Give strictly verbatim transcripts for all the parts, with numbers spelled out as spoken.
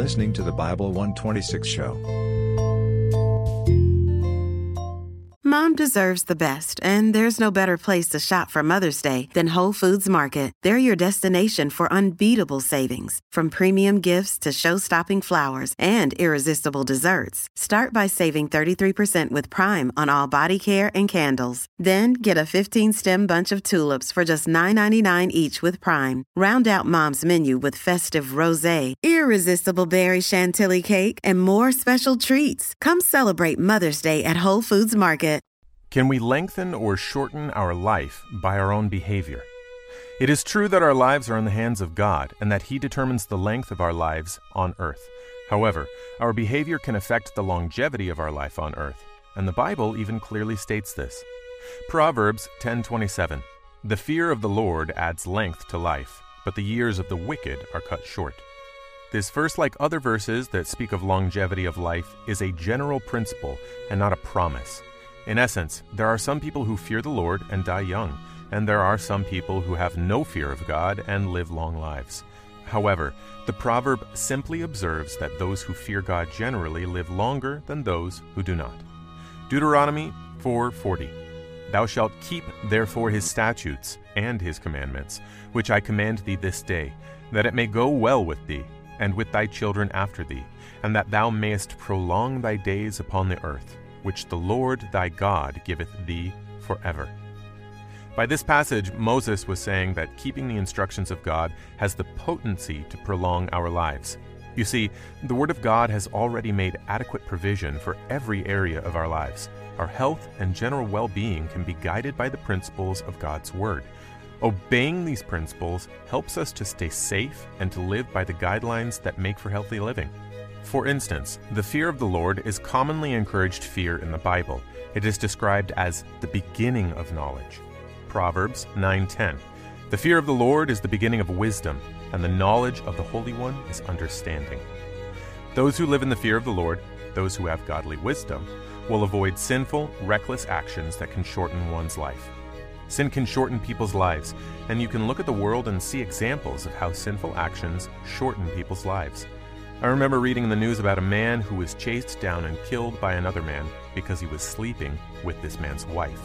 listening to the Bible one twenty-six Show. Mom deserves the best, and there's no better place to shop for Mother's Day than Whole Foods Market. They're your destination for unbeatable savings, from premium gifts to show-stopping flowers and irresistible desserts. Start by saving thirty-three percent with Prime on all body care and candles. Then get a fifteen-stem bunch of tulips for just nine ninety-nine each with Prime. Round out Mom's menu with festive rosé, irresistible berry chantilly cake, and more special treats. Come celebrate Mother's Day at Whole Foods Market. Can we lengthen or shorten our life by our own behavior? It is true that our lives are in the hands of God and that He determines the length of our lives on earth. However, our behavior can affect the longevity of our life on earth, and the Bible even clearly states this. Proverbs ten twenty-seven, "The fear of the Lord adds length to life, but the years of the wicked are cut short." This verse, like other verses that speak of longevity of life, is a general principle and not a promise. In essence, there are some people who fear the Lord and die young, and there are some people who have no fear of God and live long lives. However, the proverb simply observes that those who fear God generally live longer than those who do not. Deuteronomy four forty, "Thou shalt keep therefore his statutes and his commandments, which I command thee this day, that it may go well with thee, and with thy children after thee, and that thou mayest prolong thy days upon the earth, which the Lord thy God giveth thee forever." By this passage, Moses was saying that keeping the instructions of God has the potency to prolong our lives. You see, the Word of God has already made adequate provision for every area of our lives. Our health and general well-being can be guided by the principles of God's Word. Obeying these principles helps us to stay safe and to live by the guidelines that make for healthy living. For instance, the fear of the Lord is commonly encouraged fear in the Bible. It is described as the beginning of knowledge. Proverbs nine ten, "The fear of the Lord is the beginning of wisdom, and the knowledge of the Holy One is understanding." Those who live in the fear of the Lord, those who have godly wisdom, will avoid sinful, reckless actions that can shorten one's life. Sin can shorten people's lives, and you can look at the world and see examples of how sinful actions shorten people's lives. I remember reading in the news about a man who was chased down and killed by another man because he was sleeping with this man's wife.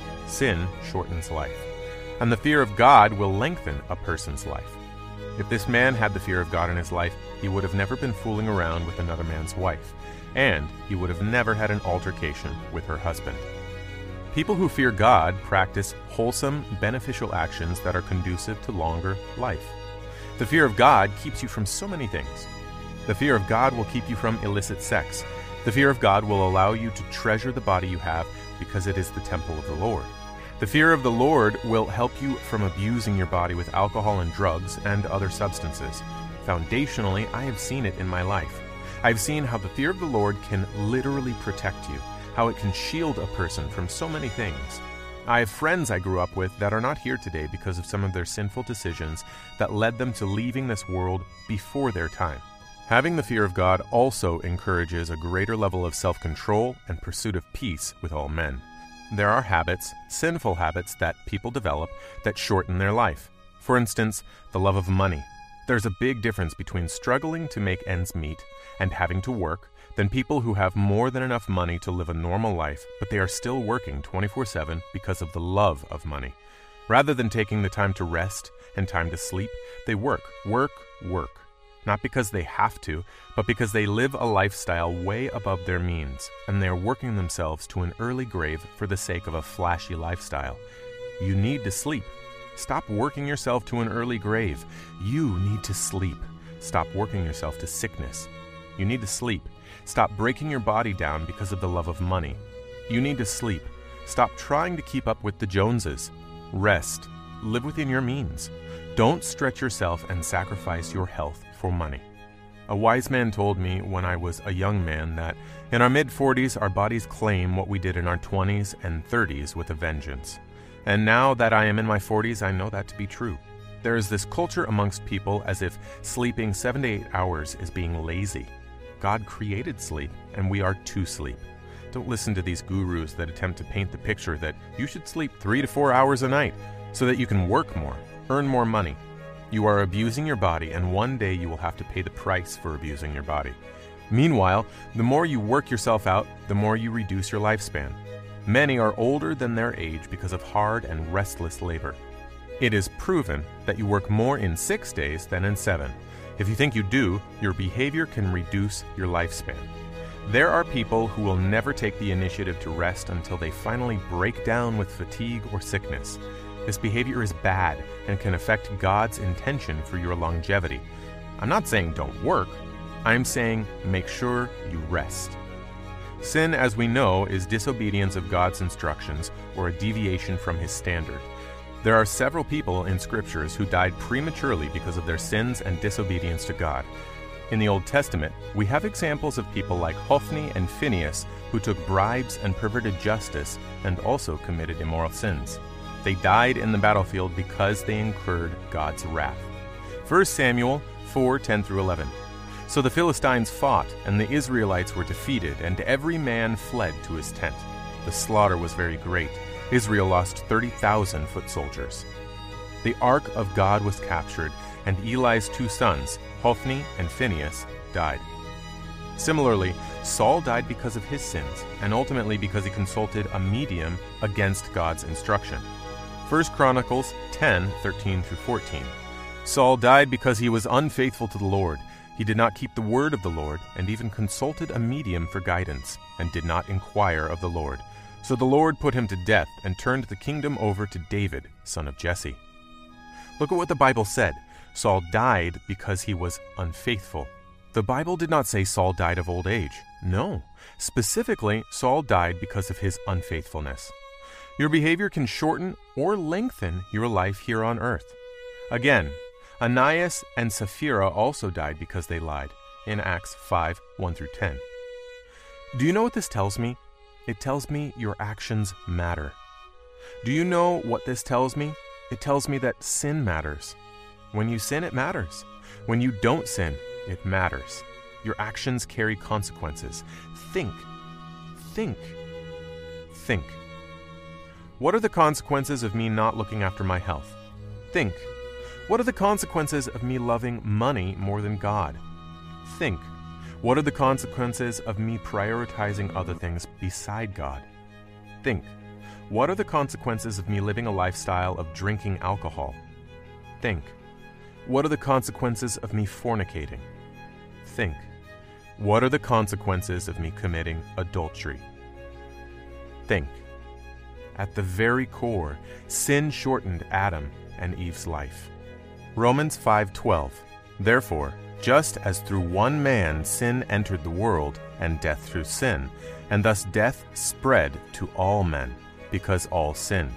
Sin shortens life, and the fear of God will lengthen a person's life. If this man had the fear of God in his life, he would have never been fooling around with another man's wife, and he would have never had an altercation with her husband. People who fear God practice wholesome, beneficial actions that are conducive to longer life. The fear of God keeps you from so many things. The fear of God will keep you from illicit sex. The fear of God will allow you to treasure the body you have because it is the temple of the Lord. The fear of the Lord will help you from abusing your body with alcohol and drugs and other substances. Foundationally, I have seen it in my life. I've seen how the fear of the Lord can literally protect you, how it can shield a person from so many things. I have friends I grew up with that are not here today because of some of their sinful decisions that led them to leaving this world before their time. Having the fear of God also encourages a greater level of self-control and pursuit of peace with all men. There are habits, sinful habits, that people develop that shorten their life. For instance, the love of money. There's a big difference between struggling to make ends meet and having to work than people who have more than enough money to live a normal life, but they are still working twenty-four seven because of the love of money. Rather than taking the time to rest and time to sleep, they work, work, work. Not because they have to, but because they live a lifestyle way above their means, and they are working themselves to an early grave for the sake of a flashy lifestyle. You need to sleep. Stop working yourself to an early grave. You need to sleep. Stop working yourself to sickness. You need to sleep. Stop breaking your body down because of the love of money. You need to sleep. Stop trying to keep up with the Joneses. Rest. Live within your means. Don't stretch yourself and sacrifice your health for money. A wise man told me when I was a young man that in our mid-forties our bodies claim what we did in our twenties and thirties with a vengeance. And now that I am in my forties, I know that to be true. There is this culture amongst people as if sleeping seven to eight hours is being lazy. God created sleep, and we are to sleep. Don't listen to these gurus that attempt to paint the picture that you should sleep three to four hours a night so that you can work more, earn more money. You are abusing your body, and one day you will have to pay the price for abusing your body. Meanwhile, the more you work yourself out, the more you reduce your lifespan. Many are older than their age because of hard and restless labor. It is proven that you work more in six days than in seven. If you think you do, your behavior can reduce your lifespan. There are people who will never take the initiative to rest until they finally break down with fatigue or sickness. This behavior is bad and can affect God's intention for your longevity. I'm not saying don't work. I'm saying make sure you rest. Sin, as we know, is disobedience of God's instructions or a deviation from His standard. There are several people in Scriptures who died prematurely because of their sins and disobedience to God. In the Old Testament, we have examples of people like Hophni and Phinehas who took bribes and perverted justice and also committed immoral sins. They died in the battlefield because they incurred God's wrath. First Samuel four ten through eleven. So the Philistines fought, and the Israelites were defeated, and every man fled to his tent. The slaughter was very great. Israel lost thirty thousand foot soldiers. The ark of God was captured, and Eli's two sons, Hophni and Phinehas, died. Similarly, Saul died because of his sins, and ultimately because he consulted a medium against God's instruction. First Chronicles ten thirteen through fourteen. Saul died because he was unfaithful to the Lord. He did not keep the word of the Lord, and even consulted a medium for guidance, and did not inquire of the Lord. So the Lord put him to death, and turned the kingdom over to David, son of Jesse. Look at what the Bible said. Saul died because he was unfaithful. The Bible did not say Saul died of old age. No. Specifically, Saul died because of his unfaithfulness. Your behavior can shorten or lengthen your life here on earth. Again, Ananias and Sapphira also died because they lied, in Acts five one through ten. Do you know what this tells me? It tells me your actions matter. Do you know what this tells me? It tells me that sin matters. When you sin, it matters. When you don't sin, it matters. Your actions carry consequences. Think. Think. Think. What are the consequences of me not looking after my health? Think. What are the consequences of me loving money more than God? Think. What are the consequences of me prioritizing other things beside God? Think. What are the consequences of me living a lifestyle of drinking alcohol? Think. What are the consequences of me fornicating? Think. What are the consequences of me committing adultery? Think. At the very core, sin shortened Adam and Eve's life. Romans five twelve. Therefore, just as through one man sin entered the world, and death through sin, and thus death spread to all men, because all sinned.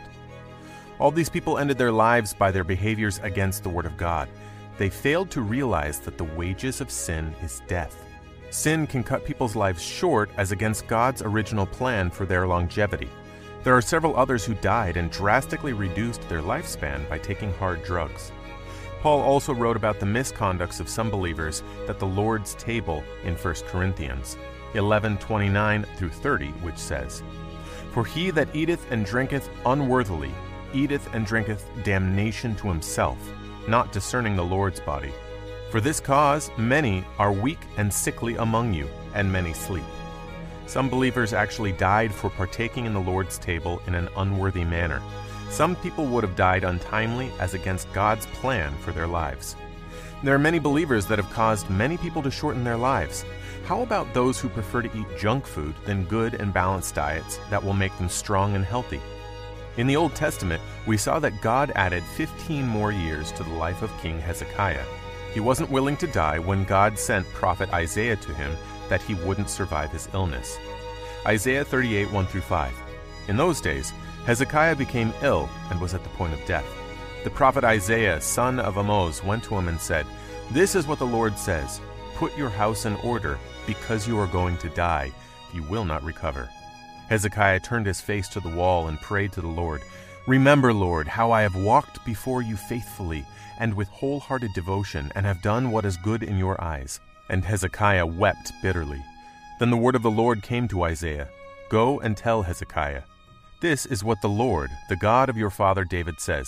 All these people ended their lives by their behaviors against the Word of God. They failed to realize that the wages of sin is death. Sin can cut people's lives short as against God's original plan for their longevity. There are several others who died and drastically reduced their lifespan by taking hard drugs. Paul also wrote about the misconducts of some believers at the Lord's table in First Corinthians eleven twenty-nine through thirty, which says, For he that eateth and drinketh unworthily eateth and drinketh damnation to himself, not discerning the Lord's body. For this cause many are weak and sickly among you, and many sleep. Some believers actually died for partaking in the Lord's table in an unworthy manner. Some people would have died untimely as against God's plan for their lives. There are many believers that have caused many people to shorten their lives. How about those who prefer to eat junk food than good and balanced diets that will make them strong and healthy? In the Old Testament, we saw that God added fifteen more years to the life of King Hezekiah. He wasn't willing to die when God sent prophet Isaiah to him that he wouldn't survive his illness. Isaiah thirty-eight one through five. In those days, Hezekiah became ill and was at the point of death. The prophet Isaiah, son of Amoz, went to him and said, This is what the Lord says, Put your house in order, because you are going to die. You will not recover. Hezekiah turned his face to the wall and prayed to the Lord, Remember, Lord, how I have walked before you faithfully and with wholehearted devotion, and have done what is good in your eyes. And Hezekiah wept bitterly. Then the word of the Lord came to Isaiah, Go and tell Hezekiah, This is what the Lord, the God of your father David says,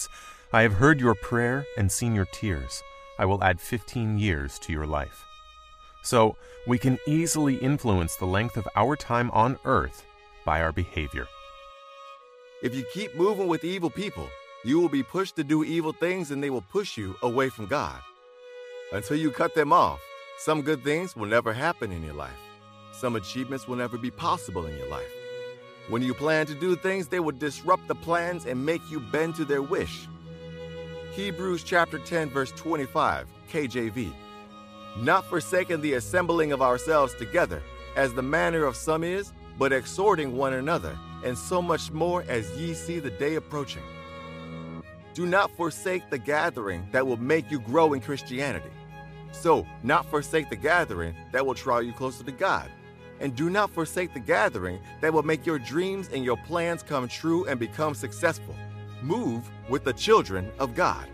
I have heard your prayer and seen your tears. I will add fifteen years to your life. So, we can easily influence the length of our time on earth by our behavior. If you keep moving with evil people, you will be pushed to do evil things and they will push you away from God. Until you cut them off, some good things will never happen in your life. Some achievements will never be possible in your life. When you plan to do things, they will disrupt the plans and make you bend to their wish. Hebrews chapter ten, verse twenty-five, K J V. Not forsaking the assembling of ourselves together, as the manner of some is, but exhorting one another, and so much more as ye see the day approaching. Do not forsake the gathering that will make you grow in Christianity. So, not forsake the gathering that will draw you closer to God. And do not forsake the gathering that will make your dreams and your plans come true and become successful. Move with the children of God.